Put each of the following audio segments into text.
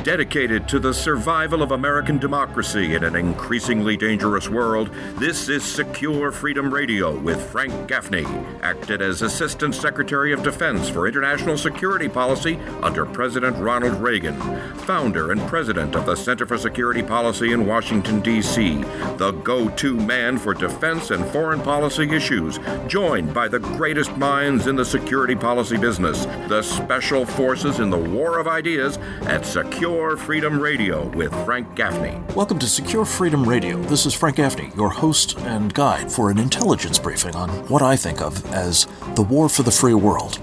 Dedicated to the survival of American democracy in an increasingly dangerous world, this is Secure Freedom Radio with Frank Gaffney, acted as Assistant Secretary of Defense for International Security Policy under President Ronald Reagan, founder and president of the Center for Security Policy in Washington, D.C., the go-to man for defense and foreign policy issues, joined by the greatest minds in the security policy business, the special forces in the war of ideas at Secure Freedom Radio with Frank Gaffney. Welcome to Secure Freedom Radio. This is Frank Gaffney, your host and guide for an intelligence briefing on what I think of as the war for the free world.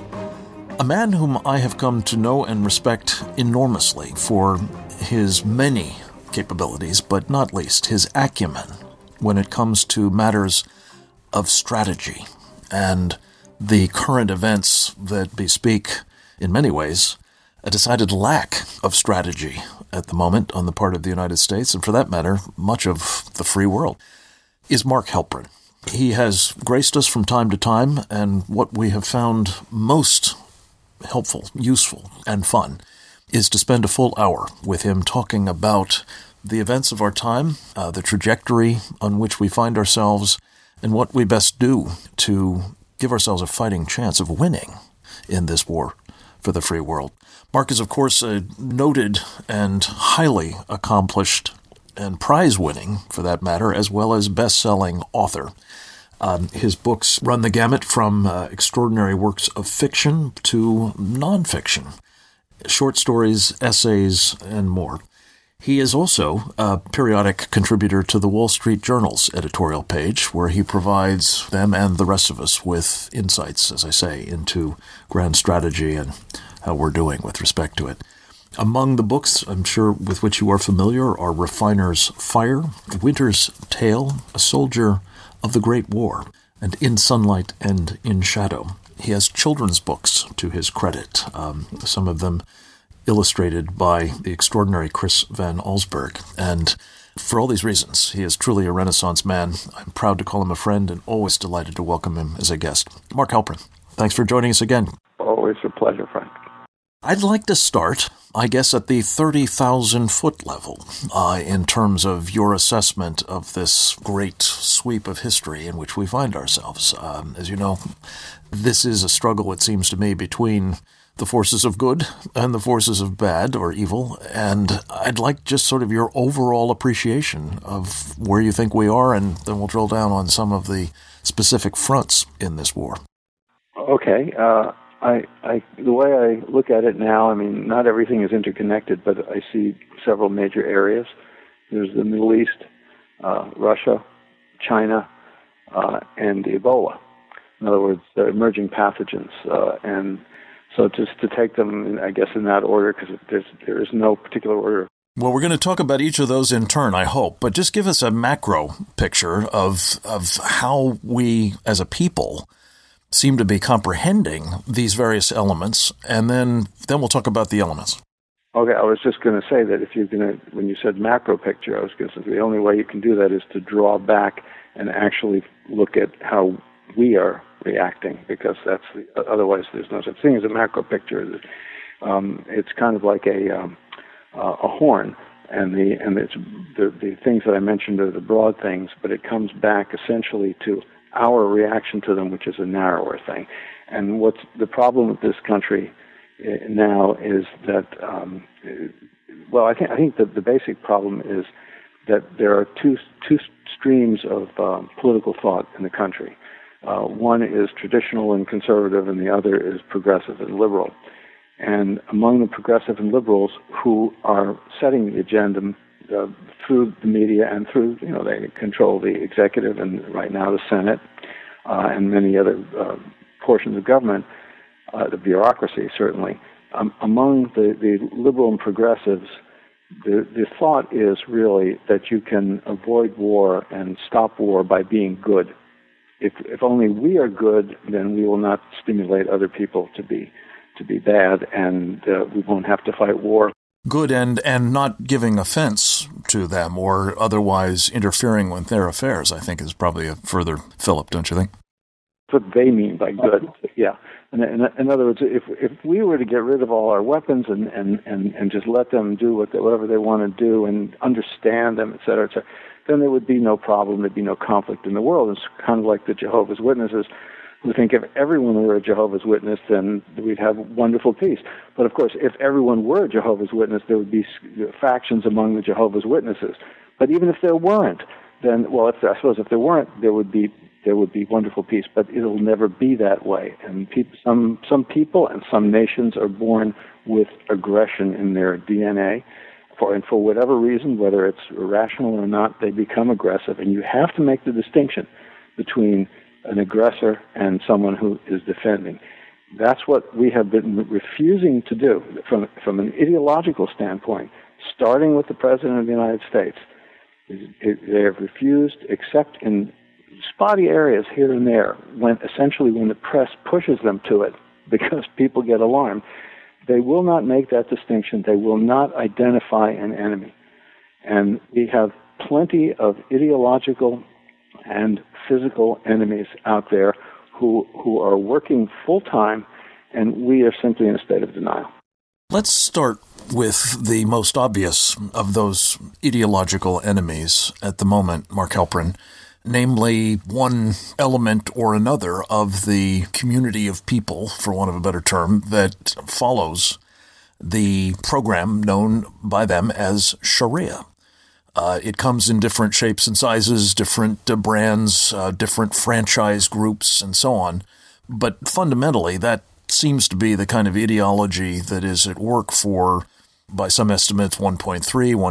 A man whom I have come to know and respect enormously for his many capabilities, but not least his acumen when it comes to matters of strategy and the current events that bespeak, in many ways, a decided lack of strategy at the moment on the part of the United States, and for that matter, much of the free world, is Mark Halperin. He has graced us from time to time, and what we have found most helpful, useful, and fun is to spend a full hour with him talking about the events of our time, the trajectory on which we find ourselves, and what we best do to give ourselves a fighting chance of winning in this war for the free world. Mark is, of course, a noted and highly accomplished and prize-winning, for that matter, as well as best-selling author. His books run the gamut from extraordinary works of fiction to nonfiction, short stories, essays, and more. He is also a periodic contributor to the Wall Street Journal's editorial page, where he provides them and the rest of us with insights, as I say, into grand strategy and how we're doing with respect to it. Among the books, I'm sure, with which you are familiar are Refiner's Fire, Winter's Tale, A Soldier of the Great War, and In Sunlight and in Shadow. He has children's books to his credit, some of them illustrated by the extraordinary Chris Van Allsburg. And for all these reasons, he is truly a Renaissance man. I'm proud to call him a friend and always delighted to welcome him as a guest. Mark Halperin, thanks for joining us again. Always a pleasure, Frank. I'd like to start, I guess, at the 30,000-foot level in terms of your assessment of this great sweep of history in which we find ourselves. As you know, this is a struggle, it seems to me, between the forces of good and the forces of bad or evil, and I'd like just sort of your overall appreciation of where you think we are, and then we'll drill down on some of the specific fronts in this war. Okay. The way I look at it now, I mean, not everything is interconnected, but I see several major areas. There's the Middle East, Russia, China, and Ebola. In other words, the emerging pathogens. And so just to take them, I guess, in that order, because there is no particular order. Well, we're going to talk about each of those in turn, I hope, but just give us a macro picture of how we, as a people, seem to be comprehending these various elements, and then we'll talk about the elements. Okay, I was just going to say that when you said macro picture, I was going to say the only way you can do that is to draw back and actually look at how we are reacting, because otherwise there's no such thing as a macro picture. It's kind of like a horn, and the things that I mentioned are the broad things, but it comes back essentially to our reaction to them, which is a narrower thing. And what's the problem with this country now is that, I think that the basic problem is that there are two streams of political thought in the country. One is traditional and conservative, and the other is progressive and liberal. And among the progressive and liberals who are setting the agenda through the media and through, they control the executive and right now the Senate and many other portions of government, the bureaucracy certainly. Among the liberal and progressives, the thought is really that you can avoid war and stop war by being good. If only we are good, then we will not stimulate other people to be bad, and we won't have to fight war. Good and not giving offense to them or otherwise interfering with their affairs, I think, is probably a further fillip, don't you think? That's what they mean by good. Yeah. In other words, if we were to get rid of all our weapons and just let them do whatever they want to do and understand them, et cetera, then there would be no problem. There'd be no conflict in the world. It's kind of like the Jehovah's Witnesses, who think if everyone were a Jehovah's Witness, then we'd have wonderful peace. But of course, if everyone were a Jehovah's Witness, there would be factions among the Jehovah's Witnesses. But even if there weren't, then, well, I suppose if there weren't, there would be wonderful peace. But it'll never be that way. And some people and some nations are born with aggression in their DNA. And for whatever reason, whether it's irrational or not, they become aggressive. And you have to make the distinction between an aggressor and someone who is defending. That's what we have been refusing to do from an ideological standpoint, starting with the President of the United States. They have refused, except in spotty areas here and there, when the press pushes them to it because people get alarmed. They will not make that distinction. They will not identify an enemy. And we have plenty of ideological and physical enemies out there who are working full-time, and we are simply in a state of denial. Let's start with the most obvious of those ideological enemies at the moment, Mark Halperin, namely one element or another of the community of people, for want of a better term, that follows the program known by them as Sharia. It comes in different shapes and sizes, different brands, different franchise groups, and so on. But fundamentally, that seems to be the kind of ideology that is at work for, by some estimates, 1.3,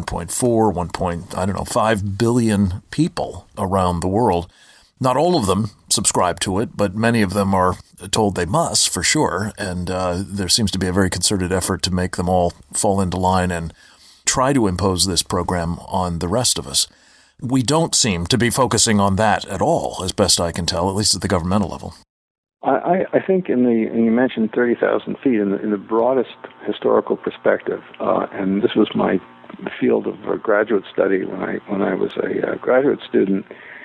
1.4, 5 billion people around the world. Not all of them subscribe to it, but many of them are told they must, for sure. And there seems to be a very concerted effort to make them all fall into line and try to impose this program on the rest of us. We don't seem to be focusing on that at all, as best I can tell, at least at the governmental level. I think and you mentioned 30,000 feet, in the broadest historical perspective, and this was my field of graduate study when I was a graduate student,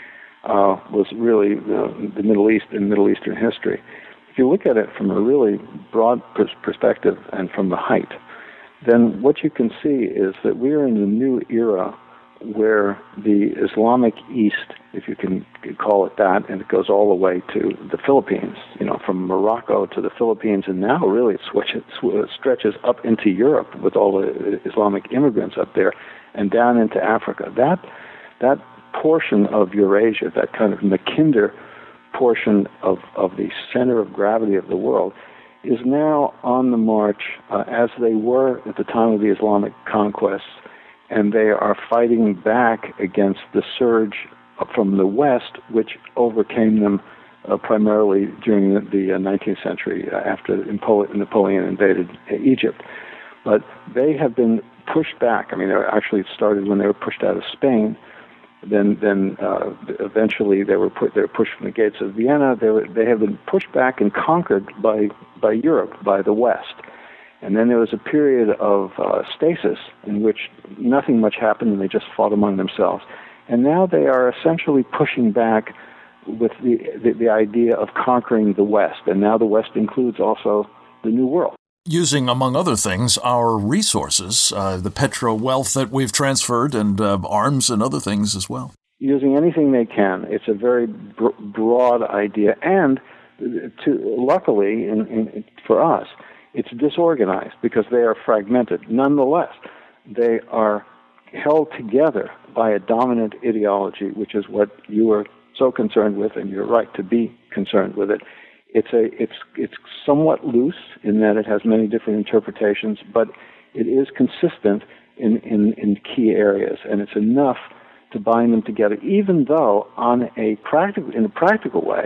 was really the Middle East and Middle Eastern history. If you look at it from a really broad perspective and from the height, then what you can see is that we are in a new era where the Islamic East, if you can call it that, and it goes all the way to the Philippines, from Morocco to the Philippines, and now really it stretches up into Europe with all the Islamic immigrants up there, and down into Africa. That portion of Eurasia, that kind of Mackinder portion of the center of gravity of the world, is now on the march as they were at the time of the Islamic conquests, and they are fighting back against the surge from the West, which overcame them primarily during the 19th century after Napoleon invaded Egypt. But they have been pushed back. I mean, they actually started when they were pushed out of Spain. Then eventually they were pushed from the gates of Vienna. They have been pushed back and conquered by Europe, by the West. And then there was a period of stasis in which nothing much happened, and they just fought among themselves. And now they are essentially pushing back with the idea of conquering the West. And now the West includes also the New World. Using, among other things, our resources, the petro wealth that we've transferred, and arms and other things as well. Using anything they can. It's a very broad idea. And luckily, for us, it's disorganized because they are fragmented. Nonetheless, they are held together by a dominant ideology, which is what you are so concerned with, and you're right to be concerned with it. It's somewhat loose in that it has many different interpretations, but it is consistent in key areas, and it's enough to bind them together, even though in a practical way,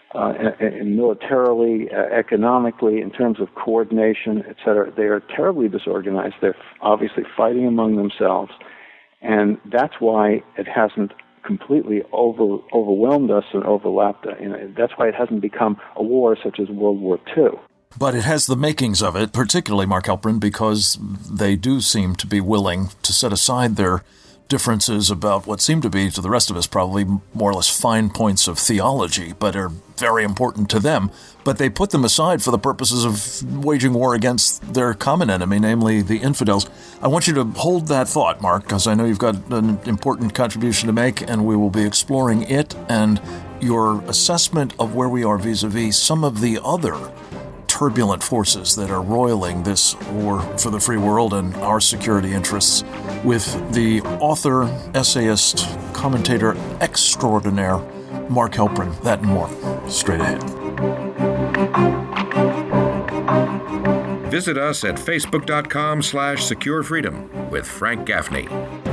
militarily, economically, in terms of coordination, etc., they are terribly disorganized. They're obviously fighting among themselves, and that's why it hasn't completely overwhelmed us and overlapped. That's why it hasn't become a war such as World War II. But it has the makings of it, particularly, Mark Halperin, because they do seem to be willing to set aside their differences about what seem to be, to the rest of us, probably more or less fine points of theology, but are very important to them. But they put them aside for the purposes of waging war against their common enemy, namely the infidels. I want you to hold that thought, Mark, because I know you've got an important contribution to make, and we will be exploring it and your assessment of where we are vis-a-vis some of the other turbulent forces that are roiling this war for the free world and our security interests with the author, essayist, commentator extraordinaire, Mark Halperin. That and more. Straight ahead. Visit us at facebook.com/securefreedom with Frank Gaffney.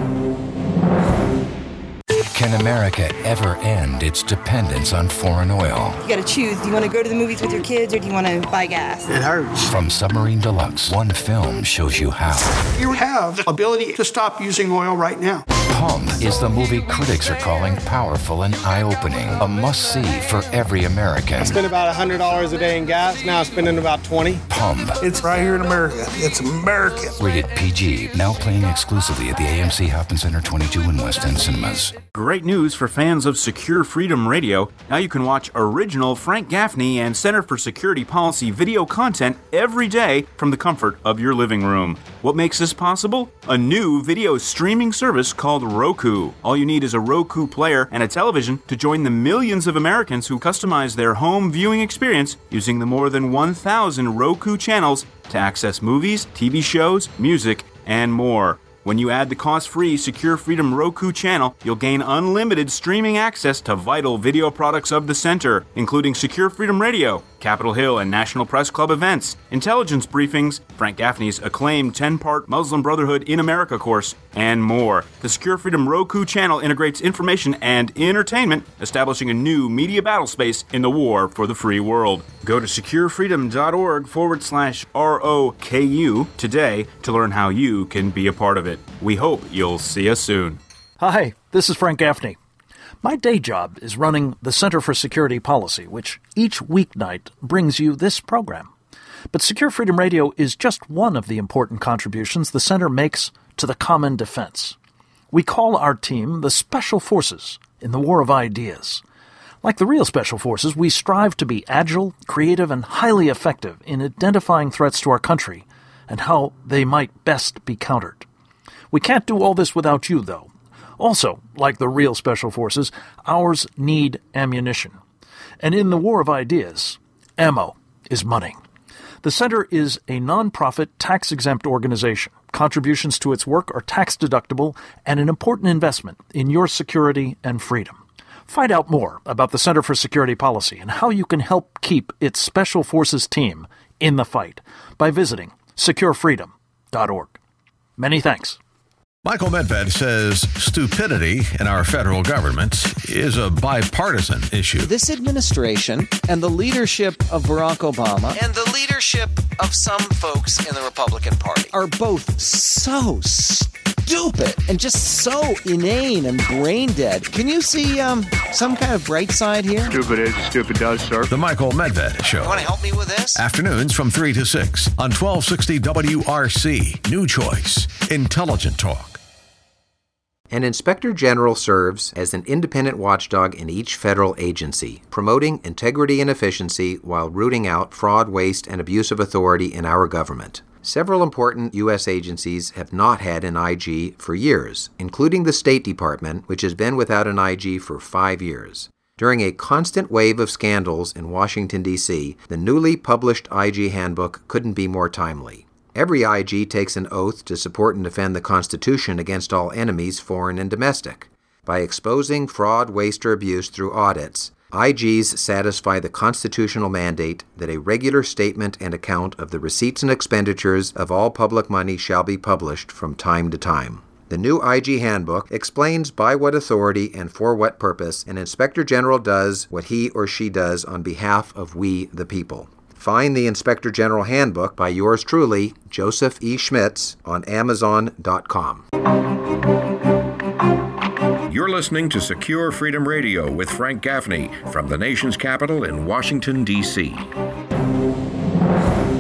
Can America ever end its dependence on foreign oil? You gotta choose. Do you want to go to the movies with your kids or do you want to buy gas? It hurts. From Submarine Deluxe, one film shows you how. You have the ability to stop using oil right now. Pump is the movie critics are calling powerful and eye-opening. A must-see for every American. I spend about $100 a day in gas. Now I'm spending about $20. Pump. It's right here in America. It's American. Rated PG. Now playing exclusively at the AMC Hoffman Center 22 in West End Cinemas. Great news for fans of Secure Freedom Radio. Now you can watch original Frank Gaffney and Center for Security Policy video content every day from the comfort of your living room. What makes this possible? A new video streaming service called Roku. All you need is a Roku player and a television to join the millions of Americans who customize their home viewing experience using the more than 1,000 Roku channels to access movies, TV shows, music, and more. When you add the cost-free Secure Freedom Roku channel, you'll gain unlimited streaming access to vital video products of the center, including Secure Freedom Radio, Capitol Hill and National Press Club events, intelligence briefings, Frank Gaffney's acclaimed 10-part Muslim Brotherhood in America course, and more. The Secure Freedom Roku channel integrates information and entertainment, establishing a new media battle space in the war for the free world. Go to securefreedom.org/ROKU today to learn how you can be a part of it. We hope you'll see us soon. Hi, this is Frank Gaffney. My day job is running the Center for Security Policy, which each weeknight brings you this program. But Secure Freedom Radio is just one of the important contributions the Center makes to the common defense. We call our team the Special Forces in the War of Ideas. Like the real Special Forces, we strive to be agile, creative, and highly effective in identifying threats to our country and how they might best be countered. We can't do all this without you, though. Also, like the real Special Forces, ours need ammunition. And in the War of Ideas, ammo is money. The Center is a non-profit, tax-exempt organization. Contributions to its work are tax-deductible and an important investment in your security and freedom. Find out more about the Center for Security Policy and how you can help keep its Special Forces team in the fight by visiting securefreedom.org. Many thanks. Michael Medved says stupidity in our federal government is a bipartisan issue. This administration and the leadership of Barack Obama and the leadership of some folks in the Republican Party are both so stupid and just so inane and brain dead. Can you see some kind of bright side here? Stupid is, stupid does, sir. The Michael Medved Show. You want to help me with this? Afternoons from 3 to 6 on 1260 WRC. New Choice. Intelligent Talk. An Inspector General serves as an independent watchdog in each federal agency, promoting integrity and efficiency while rooting out fraud, waste, and abuse of authority in our government. Several important U.S. agencies have not had an IG for years, including the State Department, which has been without an IG for 5 years. During a constant wave of scandals in Washington, D.C., the newly published IG handbook couldn't be more timely. Every IG takes an oath to support and defend the Constitution against all enemies, foreign and domestic. By exposing fraud, waste, or abuse through audits, IGs satisfy the constitutional mandate that a regular statement and account of the receipts and expenditures of all public money shall be published from time to time. The new IG handbook explains by what authority and for what purpose an Inspector General does what he or she does on behalf of we the people. Find the Inspector General Handbook by yours truly, Joseph E. Schmitz, on Amazon.com. You're listening to Secure Freedom Radio with Frank Gaffney from the nation's capital in Washington, D.C.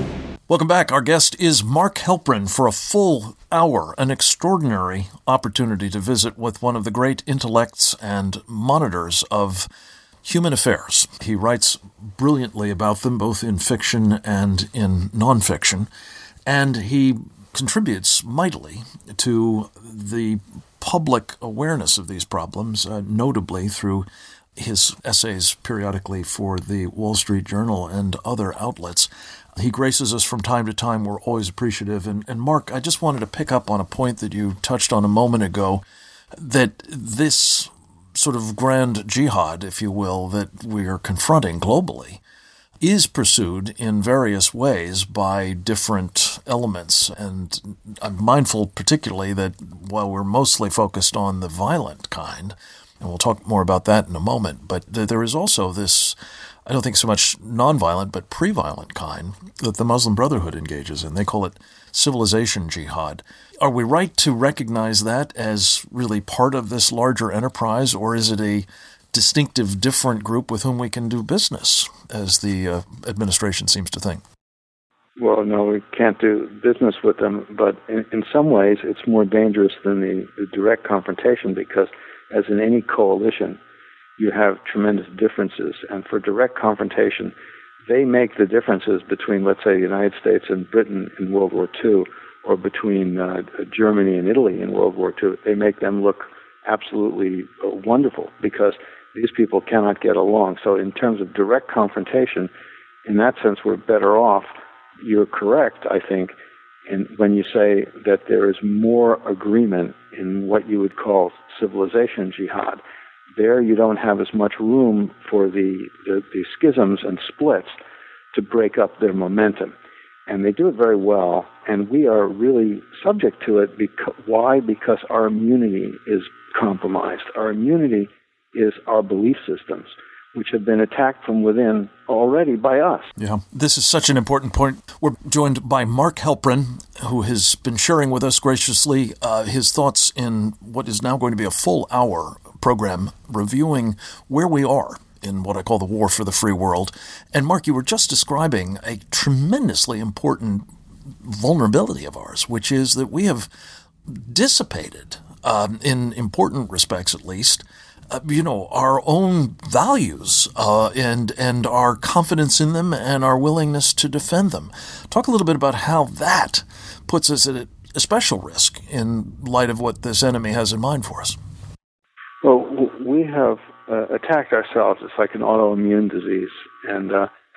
Welcome back. Our guest is Mark Halperin for a full hour, an extraordinary opportunity to visit with one of the great intellects and monitors of human affairs. He writes brilliantly about them, both in fiction and in nonfiction, and he contributes mightily to the public awareness of these problems, notably through his essays periodically for the Wall Street Journal and other outlets. He graces us from time to time. We're always appreciative. And Mark, I just wanted to pick up on a point that you touched on a moment ago, that this sort of grand jihad, if you will, that we are confronting globally is pursued in various ways by different elements. And I'm mindful particularly that while we're mostly focused on the violent kind, and we'll talk more about that in a moment, but there is also this, I don't think so much nonviolent, but pre-violent kind that the Muslim Brotherhood engages in. They call it civilization jihad. Are we right to recognize that as really part of this larger enterprise, or is it a distinctive, different group with whom we can do business, as the administration seems to think? Well, no, we can't do business with them, but in some ways it's more dangerous than the direct confrontation, because as in any coalition, you have tremendous differences, and for direct confrontation, they make the differences between, let's say, the United States and Britain in World War II, or between Germany and Italy in World War II. They make them look absolutely wonderful, because these people cannot get along. So in terms of direct confrontation, in that sense, we're better off. You're correct, I think, when you say that there is more agreement in what you would call civilization jihad. There you don't have as much room for the schisms and splits to break up their momentum. And they do it very well, and we are really subject to it. Why? Because our immunity is compromised. Our immunity is our belief systems, which have been attacked from within already by us. Yeah, this is such an important point. We're joined by Mark Halperin, who has been sharing with us graciously his thoughts in what is now going to be a full hour program reviewing where we are in what I call the war for the free world. And Mark, you were just describing a tremendously important vulnerability of ours, which is that we have dissipated, in important respects at least, our own values and our confidence in them and our willingness to defend them. Talk a little bit about how that puts us at a special risk in light of what this enemy has in mind for us. Well, we have attacked ourselves. It's like an autoimmune disease, and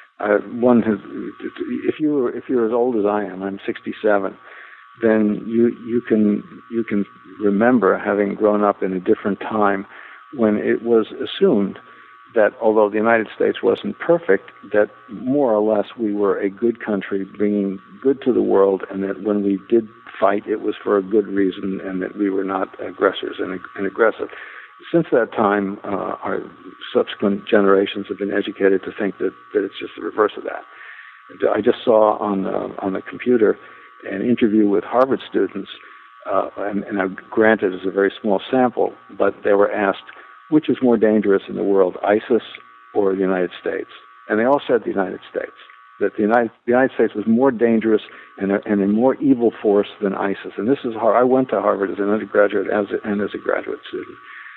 if you're as old as I am, I'm 67. Then you can remember having grown up in a different time when it was assumed that although the United States wasn't perfect, that more or less we were a good country bringing good to the world, and that when we did fight, it was for a good reason, and that we were not aggressors and aggressive. Since that time, our subsequent generations have been educated to think that it's just the reverse of that. I just saw on the computer an interview with Harvard students, and now granted it's a very small sample, but they were asked, which is more dangerous in the world, ISIS or the United States? And they all said the United States, that the United States was more dangerous and a more evil force than ISIS. And this is how I went to Harvard as an undergraduate and as a graduate student.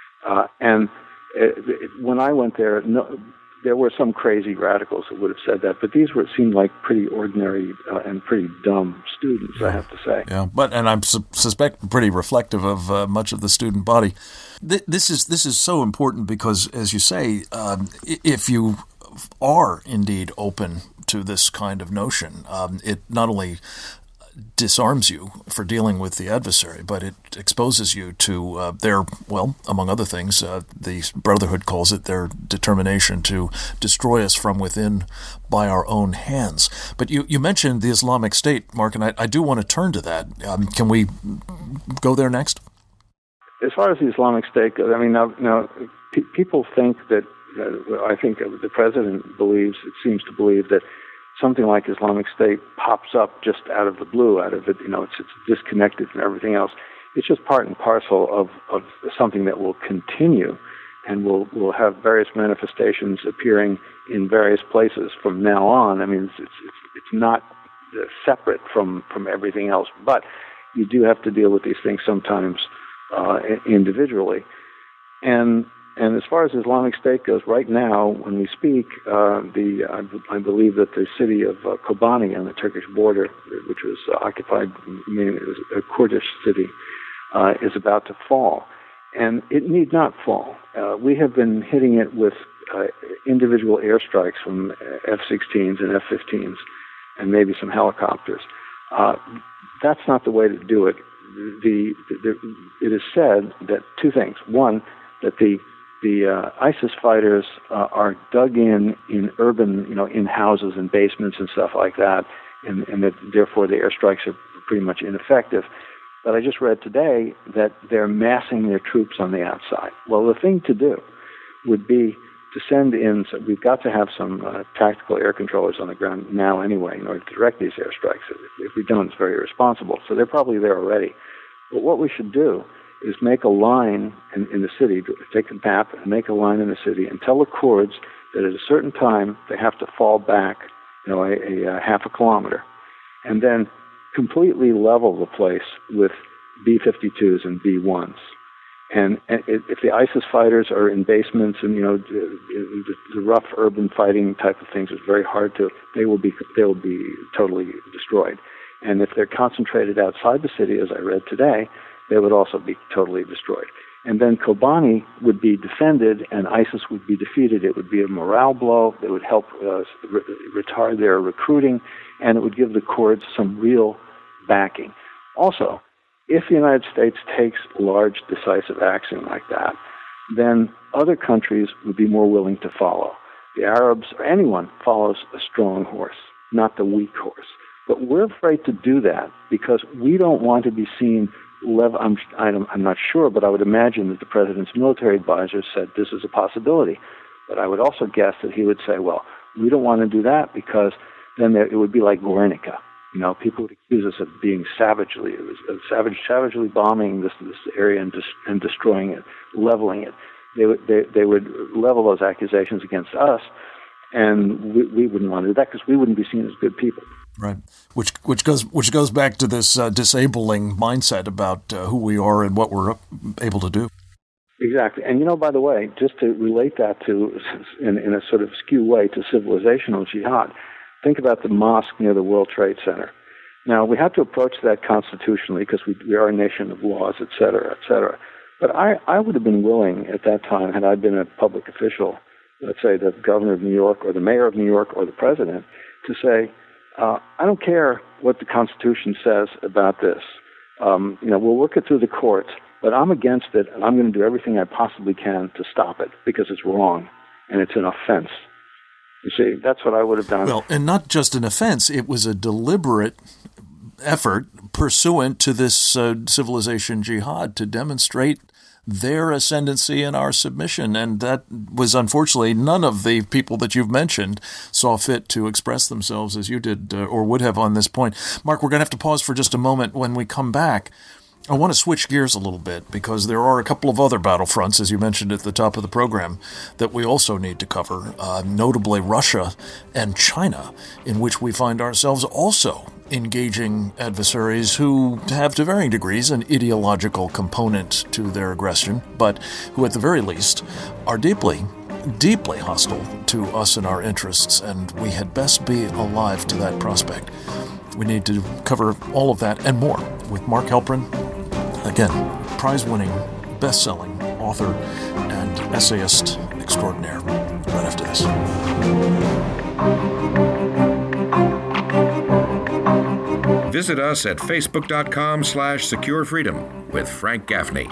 When I went there, there were some crazy radicals who would have said that, but these seemed like pretty ordinary and pretty dumb students, I have to say. Yeah, and I suspect pretty reflective of much of the student body. This is so important because, as you say, if you are indeed open to this kind of notion, it not only disarms you for dealing with the adversary, but it exposes you to among other things, the Brotherhood calls it their determination to destroy us from within by our own hands. But you mentioned the Islamic State, Mark, and I do want to turn to that. Can we go there next? As far as the Islamic State goes, I mean, now people think that, I think the president seems to believe that something like Islamic State pops up just out of the blue, out of it, it's disconnected from everything else. It's just part and parcel of something that will continue and will have various manifestations appearing in various places from now on. I mean, it's not separate from everything else. But you do have to deal with these things sometimes individually. And as far as Islamic State goes, right now, when we speak, I believe that the city of Kobani on the Turkish border, which was occupied, meaning it was a Kurdish city, is about to fall. And it need not fall. We have been hitting it with individual airstrikes from F-16s and F-15s and maybe some helicopters. That's not the way to do it. It is said that two things. One, that the ISIS fighters are dug in urban, in houses and basements and stuff like that, and that therefore the airstrikes are pretty much ineffective. But I just read today that they're massing their troops on the outside. Well, the thing to do would be to send in, so we've got to have some tactical air controllers on the ground now anyway in order to direct these airstrikes. If we don't, it's very irresponsible. So they're probably there already. But what we should do is make a line in the city, take a map and make a line in the city and tell the Kurds that at a certain time they have to fall back, a half a kilometer, and then completely level the place with B-52s and B-1s. And if the ISIS fighters are in basements and the rough urban fighting type of things is very hard to, they will be totally destroyed. And if they're concentrated outside the city, as I read today, they would also be totally destroyed. And then Kobani would be defended and ISIS would be defeated. It would be a morale blow. It would help retard their recruiting, and it would give the Kurds some real backing. Also, if the United States takes large, decisive action like that, then other countries would be more willing to follow. The Arabs or anyone follows a strong horse, not the weak horse. But we're afraid to do that because we don't want to be seen. I'm not sure, but I would imagine that the president's military advisors said this is a possibility. But I would also guess that he would say, well, we don't want to do that because then it would be like Guernica. People would accuse us of being savagely bombing this area and destroying it, leveling it. They would level those accusations against us, and we wouldn't want to do that because we wouldn't be seen as good people. Right, which goes back to this disabling mindset about who we are and what we're able to do. Exactly, and by the way, just to relate that to, in a sort of skew way, to civilizational jihad. Think about the mosque near the World Trade Center. Now, we have to approach that constitutionally because we are a nation of laws, et cetera, et cetera. But I would have been willing at that time, had I been a public official, let's say the governor of New York or the mayor of New York or the president, to say, I don't care what the Constitution says about this. We'll work it through the courts, but I'm against it, and I'm going to do everything I possibly can to stop it because it's wrong and it's an offense. You see, that's what I would have done. Well, and not just an offense, it was a deliberate effort pursuant to this civilization jihad to demonstrate their ascendancy and our submission. And that was, unfortunately, none of the people that you've mentioned saw fit to express themselves as you did or would have on this point. Mark, we're going to have to pause for just a moment. When we come back, I want to switch gears a little bit because there are a couple of other battlefronts, as you mentioned at the top of the program, that we also need to cover, notably Russia and China, in which we find ourselves also engaging adversaries who have to varying degrees an ideological component to their aggression, but who at the very least are deeply hostile to us and our interests, and we had best be alive to that prospect. We need to cover all of that and more with Mark Halperin, again, prize-winning, best-selling author and essayist extraordinaire, right after this. Visit us at facebook.com/securefreedom with Frank Gaffney.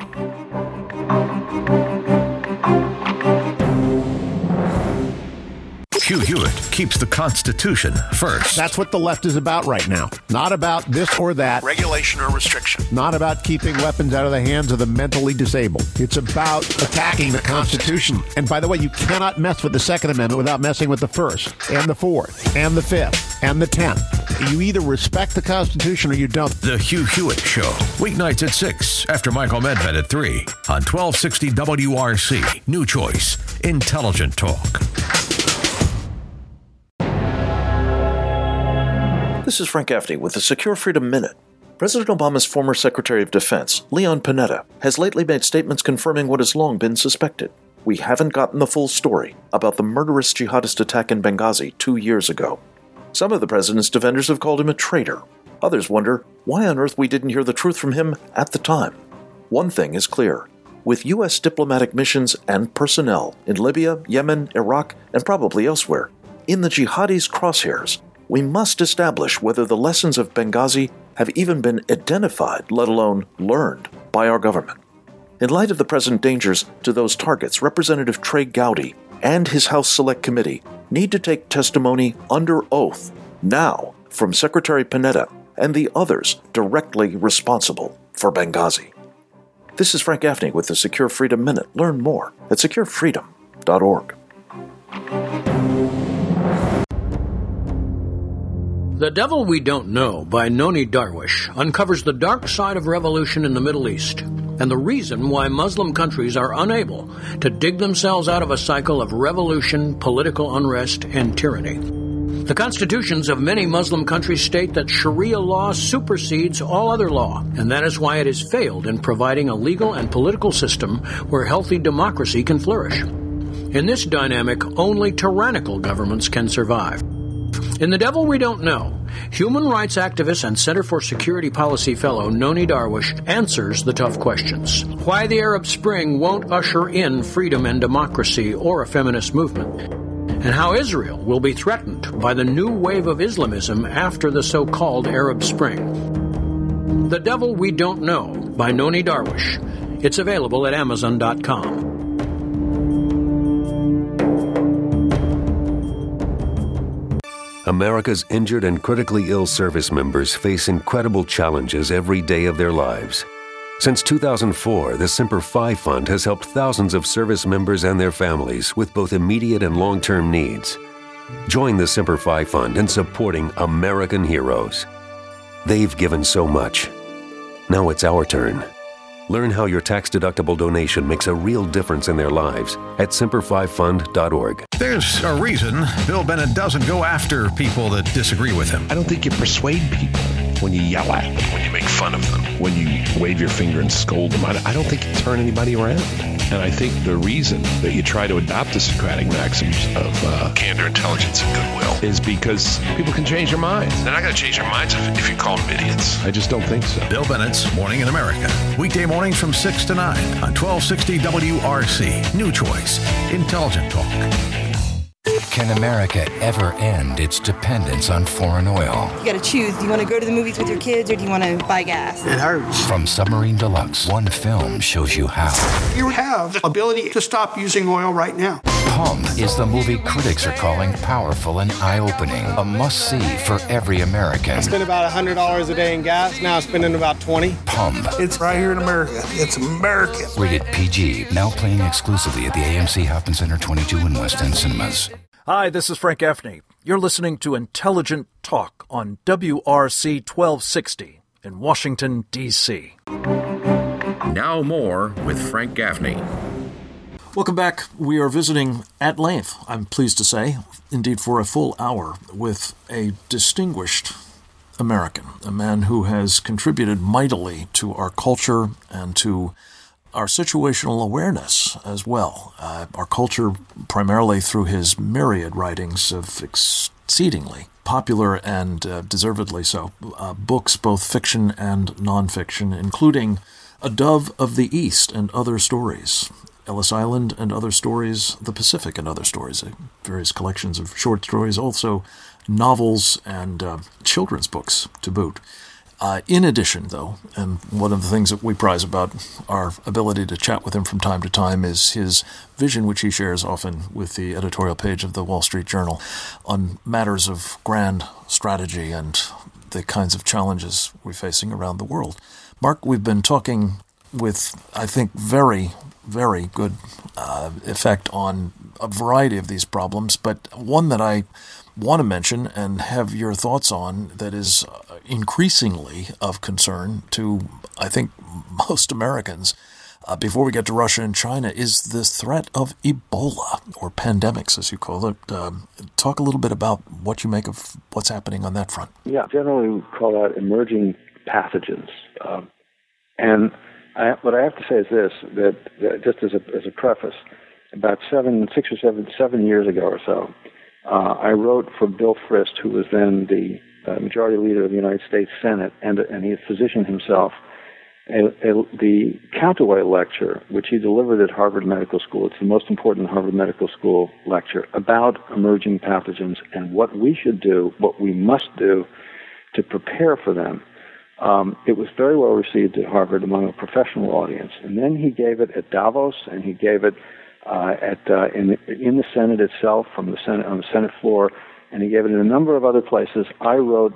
Hugh Hewitt keeps the Constitution first. That's what the left is about right now. Not about this or that. Regulation or restriction. Not about keeping weapons out of the hands of the mentally disabled. It's about attacking the Constitution. And by the way, you cannot mess with the Second Amendment without messing with the First, and the Fourth, and the Fifth, and the 10th. You either respect the Constitution or you don't. The Hugh Hewitt Show. Weeknights at 6 after Michael Medved at 3 on 1260 WRC. New choice. Intelligent talk. This is Frank Gaffney with the Secure Freedom Minute. President Obama's former Secretary of Defense, Leon Panetta, has lately made statements confirming what has long been suspected. We haven't gotten the full story about the murderous jihadist attack in Benghazi 2 years ago. Some of the president's defenders have called him a traitor. Others wonder why on earth we didn't hear the truth from him at the time. One thing is clear. With U.S. diplomatic missions and personnel in Libya, Yemen, Iraq, and probably elsewhere, in the jihadis' crosshairs, we must establish whether the lessons of Benghazi have even been identified, let alone learned, by our government. In light of the present dangers to those targets, Representative Trey Gowdy and his House Select Committee need to take testimony under oath now from Secretary Panetta and the others directly responsible for Benghazi. This is Frank Gaffney with the Secure Freedom Minute. Learn more at securefreedom.org. The Devil We Don't Know by Noni Darwish uncovers the dark side of revolution in the Middle East and the reason why Muslim countries are unable to dig themselves out of a cycle of revolution, political unrest, and tyranny. The constitutions of many Muslim countries state that Sharia law supersedes all other law, and that is why it has failed in providing a legal and political system where healthy democracy can flourish. In this dynamic, only tyrannical governments can survive. In The Devil We Don't Know, human rights activist and Center for Security Policy fellow Noni Darwish answers the tough questions. Why the Arab Spring won't usher in freedom and democracy or a feminist movement, and how Israel will be threatened by the new wave of Islamism after the so-called Arab Spring. The Devil We Don't Know by Noni Darwish. It's available at Amazon.com. America's injured and critically ill service members face incredible challenges every day of their lives. Since 2004, the Semper Fi Fund has helped thousands of service members and their families with both immediate and long-term needs. Join the Semper Fi Fund in supporting American heroes. They've given so much. Now it's our turn. Learn how your tax-deductible donation makes a real difference in their lives at SemperFiFund.org. There's a reason Bill Bennett doesn't go after people that disagree with him. I don't think you persuade people when you yell at them, when you make fun of them, when you wave your finger and scold them. I don't think you turn anybody around. And I think the reason that you try to adopt the Socratic maxims of candor, intelligence, and goodwill is because people can change their minds. They're not going to change their minds if you call them idiots. I just don't think so. Bill Bennett's Morning in America. Weekday mornings from 6 to 9 on 1260 WRC. New choice. Intelligent talk. Can America ever end its dependence on foreign oil? You gotta choose. Do you want to go to the movies with your kids or do you want to buy gas? It hurts. From Submarine Deluxe, one film shows you how. You have the ability to stop using oil right now. Pump is the movie critics are calling powerful and eye-opening. A must-see for every American. I spend about $100 a day in gas. Now I'm spending about $20. Pump. It's right here in America. It's American. Rated PG. Now playing exclusively at the AMC Hoffman Center 22 in West End Cinemas. Hi, this is Frank Gaffney. You're listening to Intelligent Talk on WRC 1260 in Washington, D.C. Now more with Frank Gaffney. Welcome back. We are visiting at length, I'm pleased to say, indeed for a full hour, with a distinguished American, a man who has contributed mightily to our culture and to our situational awareness as well. Our culture primarily through his myriad writings of exceedingly popular and deservedly so books, both fiction and nonfiction, including A Dove of the East and Other Stories, Ellis Island and Other Stories, The Pacific and Other Stories, various collections of short stories, also novels and children's books to boot. In addition, though, and one of the things that we prize about our ability to chat with him from time to time is his vision, which he shares often with the editorial page of the Wall Street Journal, on matters of grand strategy and the kinds of challenges we're facing around the world. Mark, we've been talking with, I think, very, very good effect on a variety of these problems, but one that I want to mention and have your thoughts on that is increasingly of concern to, I think, most Americans, before we get to Russia and China, is this threat of Ebola, or pandemics, as you call it. Talk a little bit about what you make of what's happening on that front. Yeah, generally we call that emerging pathogens. What I have to say is this, that just as a preface, about 7 years ago or so, I wrote for Bill Frist, who was then the majority leader of the United States Senate, and he a physician himself, the counterweight lecture, which he delivered at Harvard Medical School. It's the most important Harvard Medical School lecture about emerging pathogens and what we should do, what we must do to prepare for them. It was very well received at Harvard among a professional audience. And then he gave it at Davos, and he gave it in the Senate itself, on the Senate floor, and he gave it in a number of other places. I wrote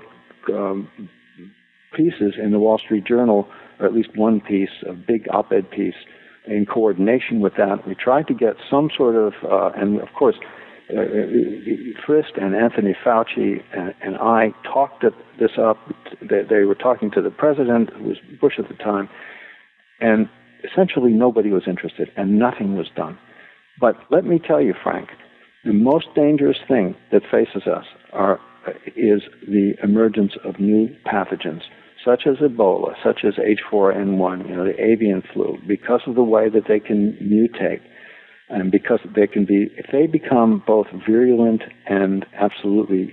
pieces in the Wall Street Journal, or at least one piece, a big op-ed piece, in coordination with that. We tried to get some sort of, and of course, Frist and Anthony Fauci and I talked this up. They were talking to the president, who was Bush at the time, and essentially nobody was interested, and nothing was done. But let me tell you, Frank, the most dangerous thing that faces us is the emergence of new pathogens, such as Ebola, such as H4N1, the avian flu, because of the way that they can mutate, and because they can be, if they become both virulent and absolutely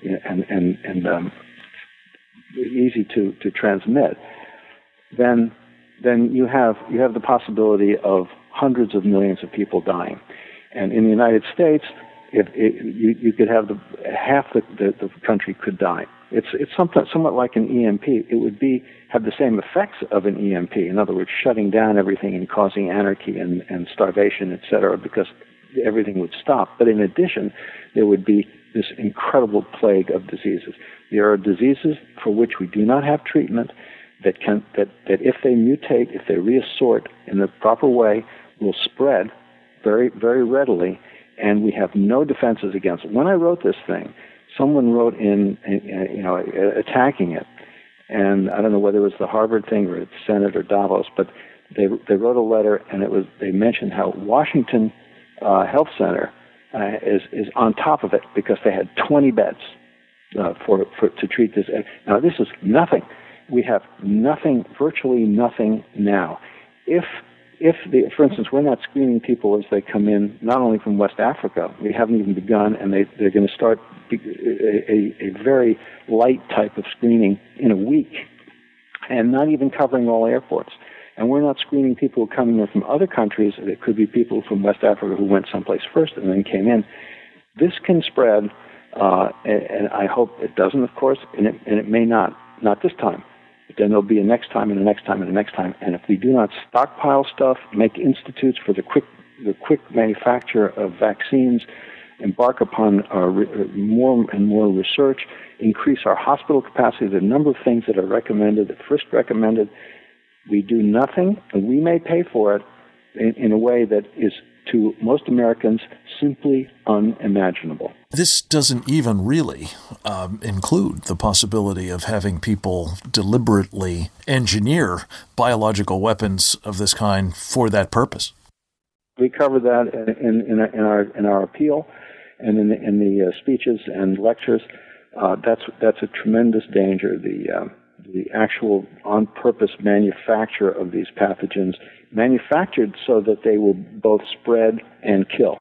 easy to transmit, then you have the possibility of hundreds of millions of people dying. And in the United States, you could have half the country could die. It's somewhat like an EMP. It would have the same effects of an EMP. In other words, shutting down everything and causing anarchy and starvation, etc., because everything would stop. But in addition, there would be this incredible plague of diseases. There are diseases for which we do not have treatment that if they mutate, if they reassort in the proper way, will spread very, very readily, and we have no defenses against it. When I wrote this thing, someone wrote in attacking it, and I don't know whether it was the Harvard thing or the Senate or Davos, but they wrote a letter, and they mentioned how Washington Health Center is on top of it because they had 20 beds to treat this. Now this is nothing. We have nothing, virtually nothing now. For instance, we're not screening people as they come in, not only from West Africa, we haven't even begun, and they're going to start a very light type of screening in a week, and not even covering all airports. And we're not screening people coming in from other countries. It could be people from West Africa who went someplace first and then came in. This can spread, and I hope it doesn't, of course, and it may not this time. But then there'll be a next time and a next time and a next time. And if we do not stockpile stuff, make institutes for the quick manufacture of vaccines, embark upon more and more research, increase our hospital capacity, the number of things that are recommended, that Frist recommended, we do nothing, and we may pay for it in a way that is, to most Americans, simply unimaginable. This doesn't even really include the possibility of having people deliberately engineer biological weapons of this kind for that purpose. We cover that in our appeal and in the speeches and lectures. That's a tremendous danger. The actual on-purpose manufacture of these pathogens, manufactured so that they will both spread and kill.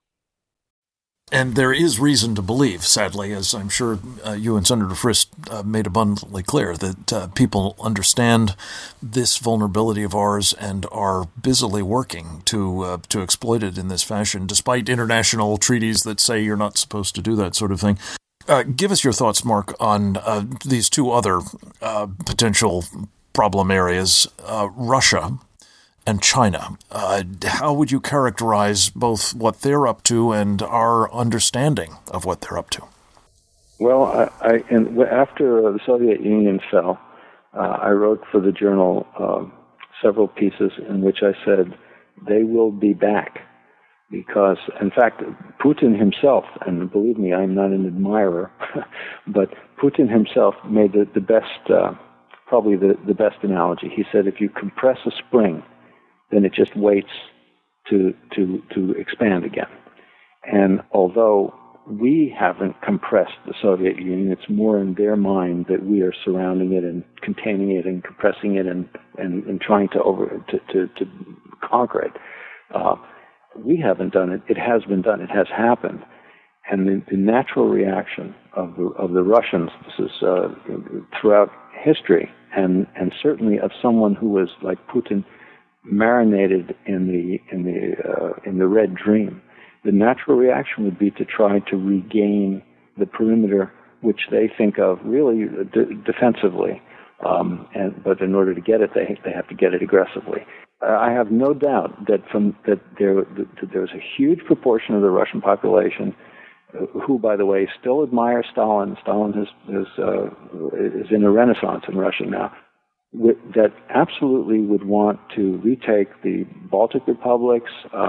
And there is reason to believe, sadly, as I'm sure you and Senator Frist made abundantly clear, that people understand this vulnerability of ours and are busily working to exploit it in this fashion, despite international treaties that say you're not supposed to do that sort of thing. Give us your thoughts, Mark, on these two other potential problem areas, Russia and China. How would you characterize both what they're up to and our understanding of what they're up to? Well, after the Soviet Union fell, I wrote for the Journal several pieces in which I said they will be back. Because, in fact, Putin himself, and believe me, I'm not an admirer, but Putin himself made the best, probably the best analogy. He said, if you compress a spring, then it just waits to expand again. And although we haven't compressed the Soviet Union, it's more in their mind that we are surrounding it and containing it and compressing it and trying to conquer it. We haven't done it. It has been done. It has happened. And the natural reaction of the Russians, this is throughout history, and certainly of someone who was like Putin, marinated in the Red Dream. The natural reaction would be to try to regain the perimeter, which they think of really defensively. But in order to get it, they have to get it aggressively. I have no doubt that there's a huge proportion of the Russian population who, by the way, still admire Stalin. Stalin is in a renaissance in Russia now. That absolutely would want to retake the Baltic republics.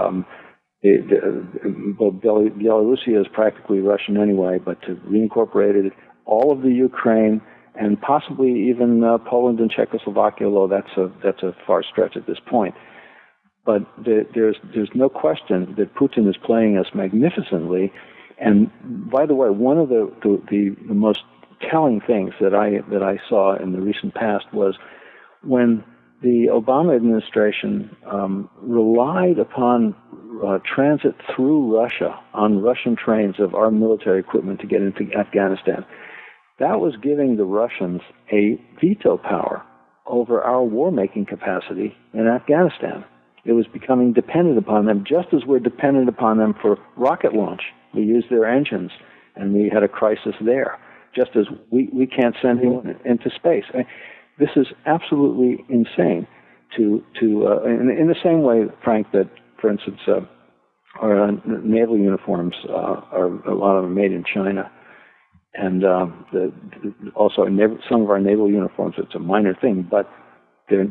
Belarusia is practically Russian anyway, but to reincorporate it, all of the Ukraine, and possibly even Poland and Czechoslovakia, although that's a far stretch at this point. But there's no question that Putin is playing us magnificently. And by the way, one of the most telling things that I saw in the recent past was when the Obama administration relied upon transit through Russia on Russian trains of our military equipment to get into Afghanistan. That was giving the Russians a veto power over our war-making capacity in Afghanistan. It was becoming dependent upon them, just as we're dependent upon them for rocket launch. We used their engines, and we had a crisis there, just as we can't send anyone into space. This is absolutely insane. In the same way, Frank, that, for instance, our naval uniforms are a lot of them made in China. And also some of our naval uniforms, it's a minor thing, but they're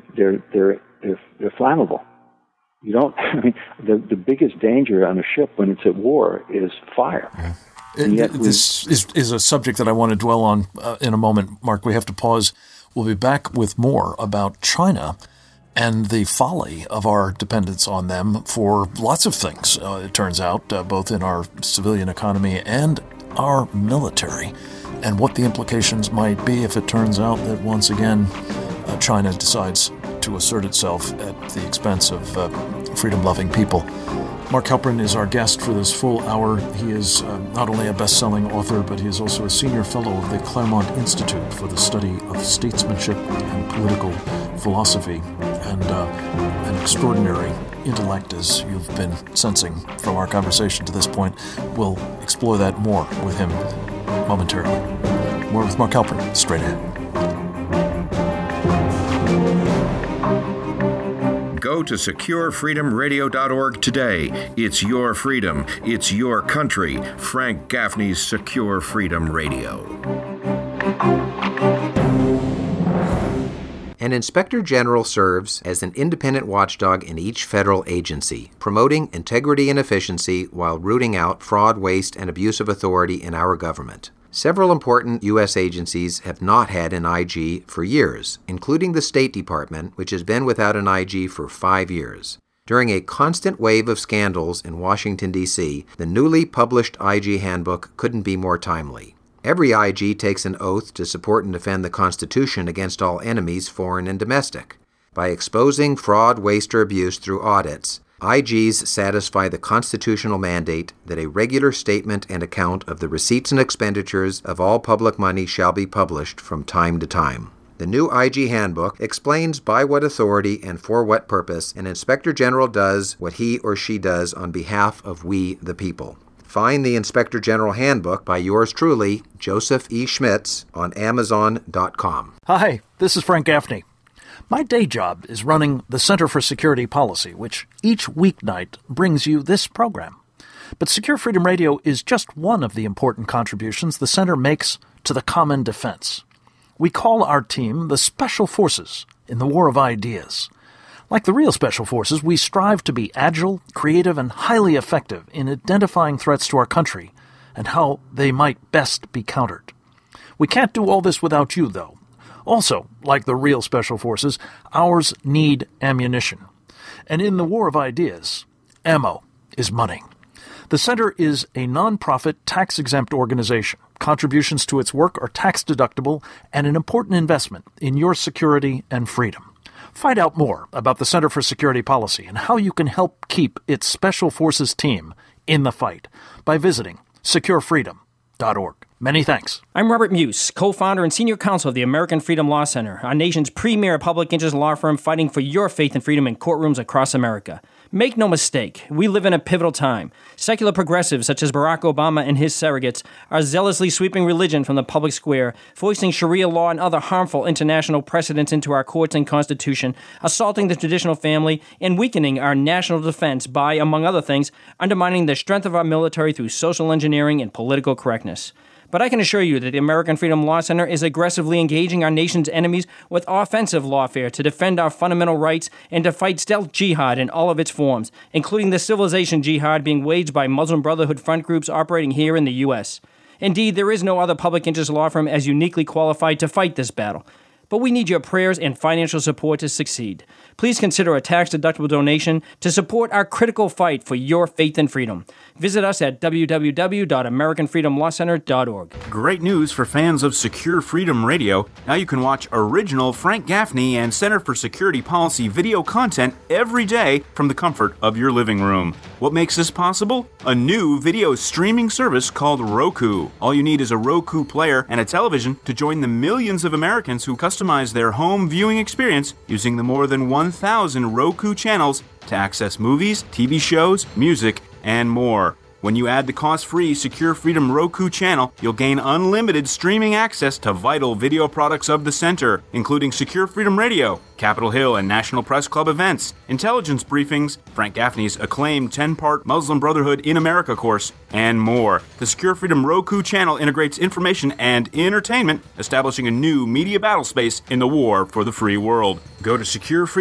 flammable. You don't. I mean, the biggest danger on a ship when it's at war is fire. Yeah. And yet this is a subject that I want to dwell on in a moment, Mark. We have to pause. We'll be back with more about China and the folly of our dependence on them for lots of things, it turns out, both in our civilian economy and our military, and what the implications might be if it turns out that once again China decides to assert itself at the expense of freedom-loving people. Mark Halperin is our guest for this full hour. He is not only a best-selling author, but he is also a senior fellow of the Claremont Institute for the Study of Statesmanship and Political Philosophy, and an extraordinary intellect, as you've been sensing from our conversation to this point. We'll explore that more with him momentarily. More with Mark Halperin, straight ahead. Go to securefreedomradio.org today. It's your freedom. It's your country. Frank Gaffney's Secure Freedom Radio. An inspector general serves as an independent watchdog in each federal agency, promoting integrity and efficiency while rooting out fraud, waste, and abuse of authority in our government. Several important U.S. agencies have not had an IG for years, including the State Department, which has been without an IG for 5 years. During a constant wave of scandals in Washington, D.C., the newly published IG handbook couldn't be more timely. Every IG takes an oath to support and defend the Constitution against all enemies, foreign and domestic. By exposing fraud, waste, or abuse through audits, IGs satisfy the constitutional mandate that a regular statement and account of the receipts and expenditures of all public money shall be published from time to time. The new IG handbook explains by what authority and for what purpose an inspector general does what he or she does on behalf of we the people. Find the Inspector General Handbook by yours truly, Joseph E. Schmitz, on Amazon.com. Hi, this is Frank Gaffney. My day job is running the Center for Security Policy, which each weeknight brings you this program. But Secure Freedom Radio is just one of the important contributions the Center makes to the common defense. We call our team the Special Forces in the War of Ideas. Like the real Special Forces, we strive to be agile, creative, and highly effective in identifying threats to our country and how they might best be countered. We can't do all this without you, though. Also, like the real Special Forces, ours need ammunition. And in the war of ideas, ammo is money. The Center is a nonprofit, tax-exempt organization. Contributions to its work are tax-deductible and an important investment in your security and freedom. Find out more about the Center for Security Policy and how you can help keep its Special Forces team in the fight by visiting securefreedom.org. Many thanks. I'm Robert Muse, co-founder and senior counsel of the American Freedom Law Center, our nation's premier public interest law firm fighting for your faith and freedom in courtrooms across America. Make no mistake, we live in a pivotal time. Secular progressives such as Barack Obama and his surrogates are zealously sweeping religion from the public square, foisting Sharia law and other harmful international precedents into our courts and Constitution, assaulting the traditional family, and weakening our national defense by, among other things, undermining the strength of our military through social engineering and political correctness. But I can assure you that the American Freedom Law Center is aggressively engaging our nation's enemies with offensive lawfare to defend our fundamental rights and to fight stealth jihad in all of its forms, including the civilization jihad being waged by Muslim Brotherhood front groups operating here in the U.S. Indeed, there is no other public interest law firm as uniquely qualified to fight this battle. But we need your prayers and financial support to succeed. Please consider a tax-deductible donation to support our critical fight for your faith and freedom. Visit us at www.americanfreedomlawcenter.org. Great news for fans of Secure Freedom Radio. Now you can watch original Frank Gaffney and Center for Security Policy video content every day from the comfort of your living room. What makes this possible? A new video streaming service called Roku. All you need is a Roku player and a television to join the millions of Americans who customize their home viewing experience using the more than 1,000 Roku channels to access movies, TV shows, music, and more. When you add the cost-free Secure Freedom Roku channel, you'll gain unlimited streaming access to vital video products of the Center, including Secure Freedom Radio, Capitol Hill and National Press Club events, intelligence briefings, Frank Gaffney's acclaimed 10-part Muslim Brotherhood in America course, and more. The Secure Freedom Roku channel integrates information and entertainment, establishing a new media battle space in the war for the free world. Go to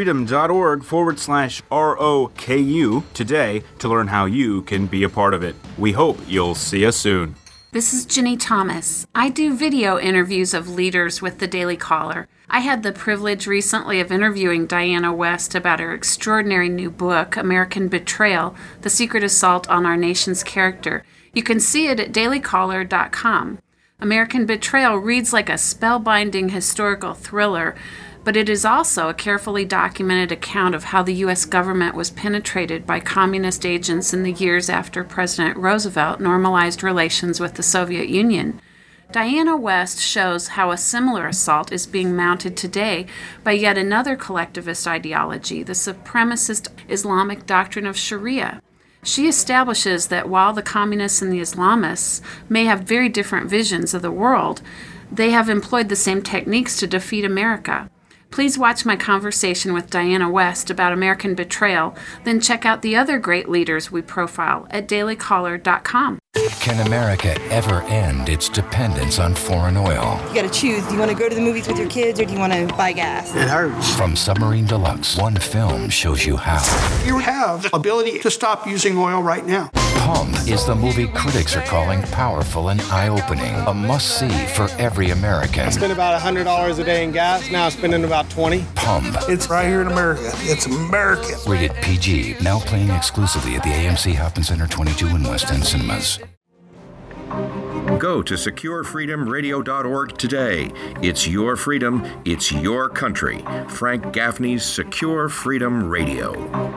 securefreedom.org/ROKU today to learn how you can be a part of it. We hope you'll see us soon. This is Ginny Thomas. I do video interviews of leaders with the Daily Caller. I had the privilege recently of interviewing Diana West about her extraordinary new book, American Betrayal, The Secret Assault on Our Nation's Character. You can see it at dailycaller.com. American Betrayal reads like a spellbinding historical thriller, but it is also a carefully documented account of how the U.S. government was penetrated by communist agents in the years after President Roosevelt normalized relations with the Soviet Union. Diana West shows how a similar assault is being mounted today by yet another collectivist ideology, the supremacist Islamic doctrine of Sharia. She establishes that while the communists and the Islamists may have very different visions of the world, they have employed the same techniques to defeat America. Please watch my conversation with Diana West about American Betrayal, then check out the other great leaders we profile at dailycaller.com. Can America ever end its dependence on foreign oil? You gotta choose. Do you want to go to the movies with your kids or do you want to buy gas? It hurts. From Submarine Deluxe, one film shows you how. You have the ability to stop using oil right now. Pump is the movie critics are calling powerful and eye-opening. A must-see for every American. I spend about $100 a day in gas. Now I'm spending about $20. Pump. It's right here in America. It's American. Rated PG. Now playing exclusively at the AMC Hoffman Center 22 in West End Cinemas. Go to securefreedomradio.org today. It's your freedom. It's your country. Frank Gaffney's Secure Freedom Radio.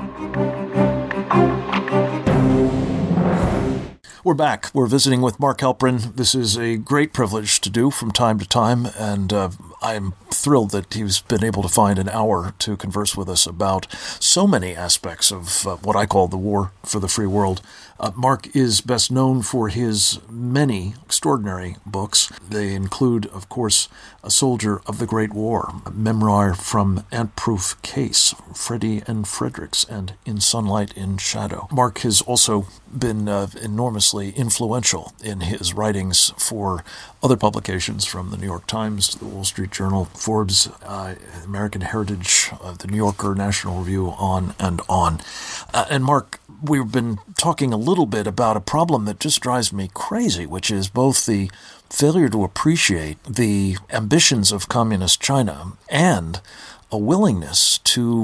We're back. We're visiting with Mark Halperin. This is a great privilege to do from time to time, and I'm thrilled that he's been able to find an hour to converse with us about so many aspects of what I call the war for the free world. Mark is best known for his many extraordinary books. They include, of course, A Soldier of the Great War, a memoir from Ant-Proof Case, Freddie and Fredericks, and In Sunlight in Shadow. Mark has also been enormously influential in his writings for other publications, from the New York Times to the Wall Street Journal, Forbes, American Heritage, the New Yorker, National Review, on and on. And Mark, we've been talking a little bit about a problem that just drives me crazy, which is both the failure to appreciate the ambitions of communist China and a willingness to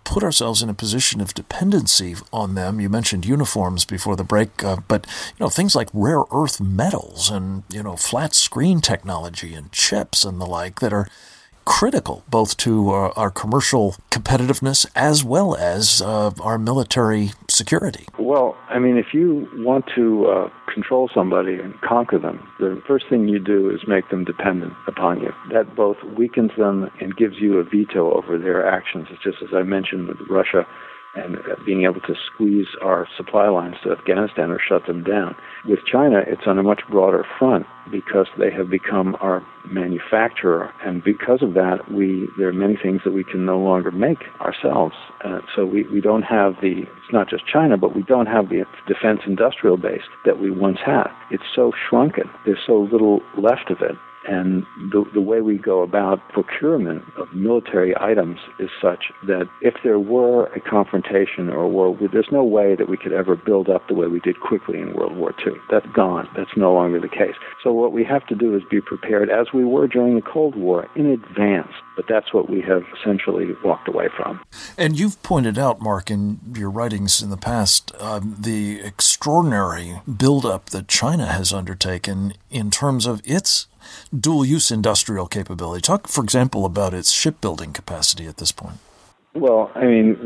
put ourselves in a position of dependency on them. You mentioned uniforms before the break, but things like rare earth metals and flat screen technology and chips and the like that are critical both to our commercial competitiveness as well as our military security. Well, I mean, if you want to control somebody and conquer them, the first thing you do is make them dependent upon you. That both weakens them and gives you a veto over their actions. It's just as I mentioned with Russia and being able to squeeze our supply lines to Afghanistan or shut them down. With China, it's on a much broader front because they have become our manufacturer, and because of that, there are many things that we can no longer make ourselves. So we don't have it's not just China, but we don't have the defense industrial base that we once had. It's so shrunken. There's so little left of it. And the way we go about procurement of military items is such that if there were a confrontation or a war, there's no way that we could ever build up the way we did quickly in World War II. That's gone. That's no longer the case. So what we have to do is be prepared, as we were during the Cold War, in advance. But that's what we have essentially walked away from. And you've pointed out, Mark, in your writings in the past, the extraordinary buildup that China has undertaken in terms of its dual-use industrial capability. Talk, for example, about its shipbuilding capacity at this point. Well, I mean,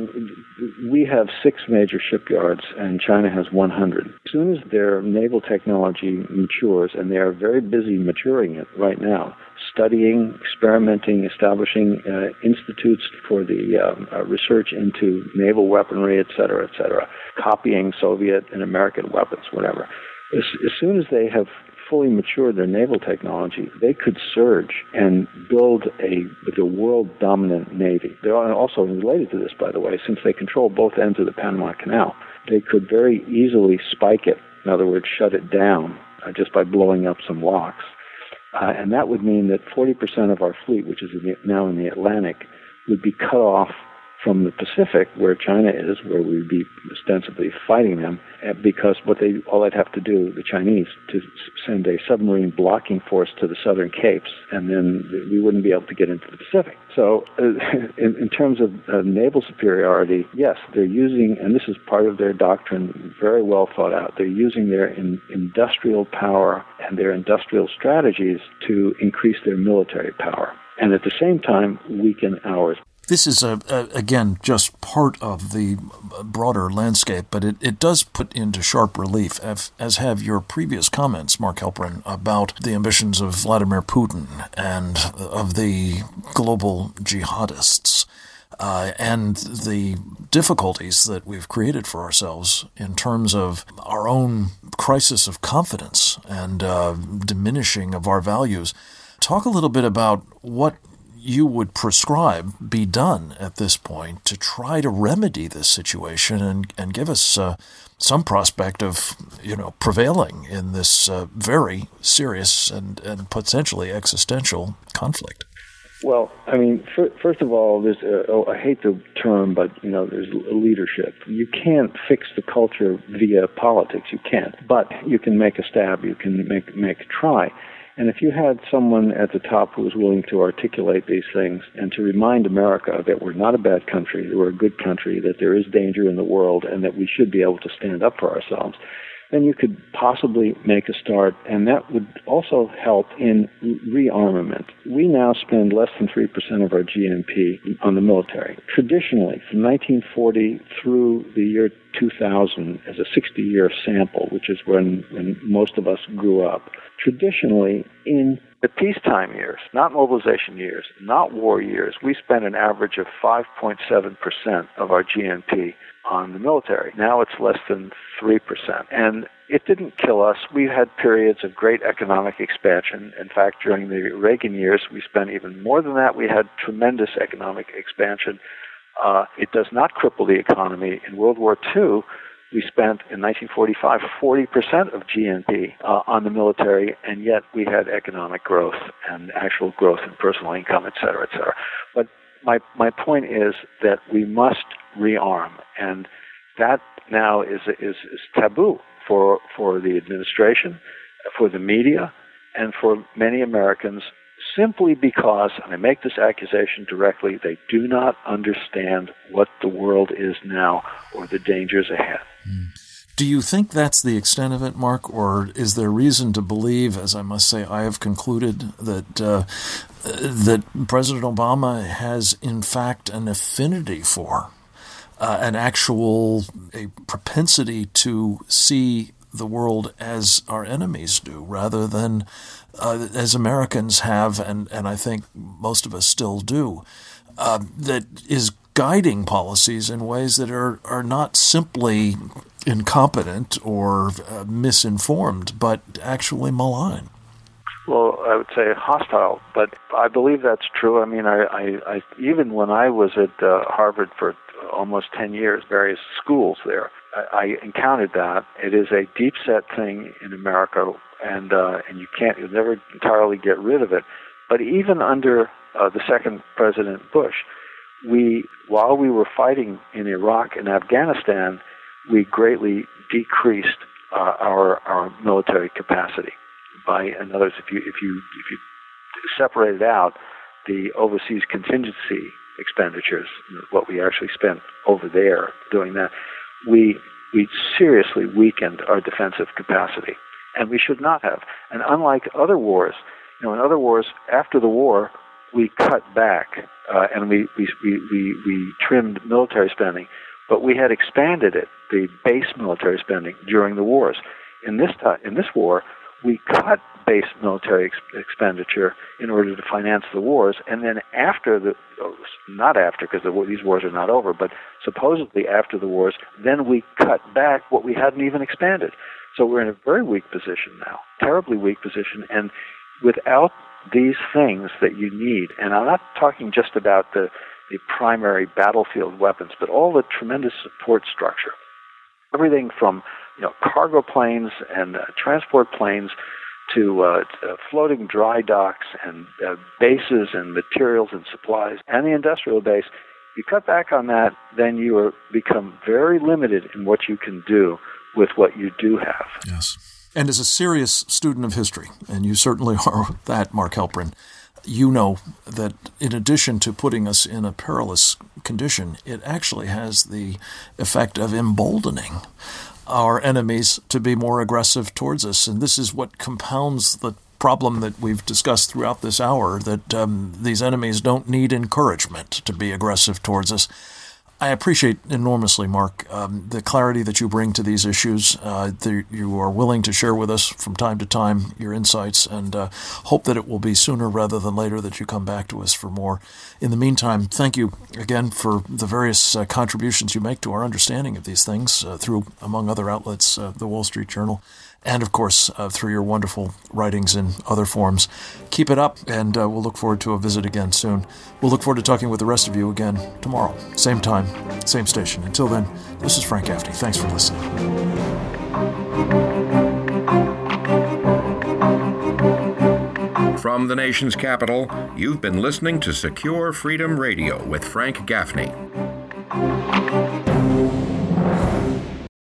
we have 6 major shipyards, and China has 100. As soon as their naval technology matures, and they are very busy maturing it right now, studying, experimenting, establishing institutes for the research into naval weaponry, et cetera, copying Soviet and American weapons, whatever. As soon as they have fully matured their naval technology, they could surge and build the world-dominant navy. They're also related to this, by the way, since they control both ends of the Panama Canal. They could very easily spike it, in other words, shut it down just by blowing up some locks. And that would mean that 40% of our fleet, which is now in the Atlantic, would be cut off from the Pacific, where China is, where we'd be ostensibly fighting them, because all they'd have to do, the Chinese, to send a submarine blocking force to the southern capes, and then we wouldn't be able to get into the Pacific. So in terms of naval superiority, yes, they're using, and this is part of their doctrine, very well thought out, they're using their industrial power and their industrial strategies to increase their military power, and at the same time weaken ours. This is, again, just part of the broader landscape, but it does put into sharp relief, as have your previous comments, Mark Halperin, about the ambitions of Vladimir Putin and of the global jihadists, and the difficulties that we've created for ourselves in terms of our own crisis of confidence and diminishing of our values. Talk a little bit about what you would prescribe be done at this point to try to remedy this situation and give us some prospect of, prevailing in this very serious and potentially existential conflict. Well, I mean, first of all, there's I hate the term, but there's leadership. You can't fix the culture via politics. You can't, but you can make a stab. You can make a try. And if you had someone at the top who was willing to articulate these things and to remind America that we're not a bad country, that we're a good country, that there is danger in the world, and that we should be able to stand up for ourselves, then you could possibly make a start, and that would also help in rearmament. We now spend less than 3% of our GNP on the military. Traditionally, from 1940 through the year 2000, as a 60-year sample, which is when most of us grew up, traditionally in the peacetime years, not mobilization years, not war years, we spent an average of 5.7% of our GNP on the military. Now it's less than 3%. And it didn't kill us. We had periods of great economic expansion. In fact, during the Reagan years, we spent even more than that. We had tremendous economic expansion. It does not cripple the economy. In World War II, we spent, in 1945, 40% of GNP on the military, and yet we had economic growth and actual growth in personal income, et cetera, et cetera. But my point is that we must rearm, and that now is taboo for the administration, for the media, and for many Americans simply because, and I make this accusation directly, they do not understand what the world is now or the dangers ahead. Do you think that's the extent of it, Mark, or is there reason to believe, as I must say I have concluded, that that President Obama has in fact an affinity for, a propensity to see the world as our enemies do, rather than as Americans have, and I think most of us still do, that is guiding policies in ways that are not simply incompetent or misinformed, but actually malign? Well, I would say hostile, but I believe that's true. I mean, I even when I was at Harvard for almost 10 years, various schools there, I encountered that. It is a deep-set thing in America, and you'll never entirely get rid of it. But even under the second President Bush, while we were fighting in Iraq and Afghanistan, we greatly decreased our military capacity. In other words, if you separated out the overseas contingency expenditures, what we actually spent over there doing that, we seriously weakened our defensive capacity, and we should not have. And unlike other wars, in other wars, after the war, we cut back and we trimmed military spending, but we had expanded it, the base military spending, during the wars. In this war, we cut base military expenditure in order to finance the wars, and then these wars are not over, but supposedly after the wars, then we cut back what we hadn't even expanded. So we're in a very weak position now, terribly weak position, and without these things that you need, and I'm not talking just about the primary battlefield weapons, but all the tremendous support structure, everything from cargo planes and transport planes to floating dry docks and bases and materials and supplies and the industrial base. You cut back on that, then you become very limited in what you can do with what you do have. Yes. And as a serious student of history, and you certainly are that, Mark Halperin, you know that in addition to putting us in a perilous condition, it actually has the effect of emboldening our enemies to be more aggressive towards us. And this is what compounds the problem that we've discussed throughout this hour, that these enemies don't need encouragement to be aggressive towards us. I appreciate enormously, Mark, the clarity that you bring to these issues. You are willing to share with us from time to time your insights, and hope that it will be sooner rather than later that you come back to us for more. In the meantime, thank you again for the various contributions you make to our understanding of these things through, among other outlets, the Wall Street Journal, and, of course, through your wonderful writings in other forms. Keep it up, and we'll look forward to a visit again soon. We'll look forward to talking with the rest of you again tomorrow. Same time, same station. Until then, this is Frank Gaffney. Thanks for listening. From the nation's capital, you've been listening to Secure Freedom Radio with Frank Gaffney.